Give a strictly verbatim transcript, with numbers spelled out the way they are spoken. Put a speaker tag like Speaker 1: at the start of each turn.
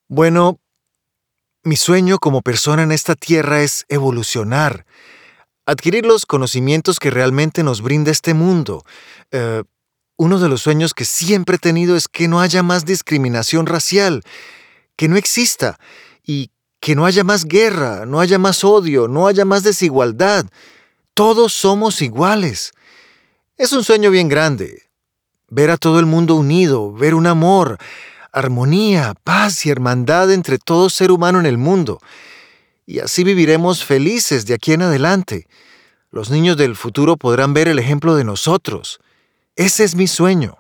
Speaker 1: Bueno, mi sueño como persona en esta tierra es evolucionar, adquirir los conocimientos que realmente nos brinda este mundo. Eh, uno de los sueños que siempre he tenido es que no haya más discriminación racial, que no exista, y que no haya más guerra, no haya más odio, no haya más desigualdad. Todos somos iguales. Es un sueño bien grande. Ver a todo el mundo unido, ver un amor, armonía, paz y hermandad entre todo ser humano en el mundo. Y así viviremos felices de aquí en adelante. Los niños del futuro podrán ver el ejemplo de nosotros. Ese es mi sueño.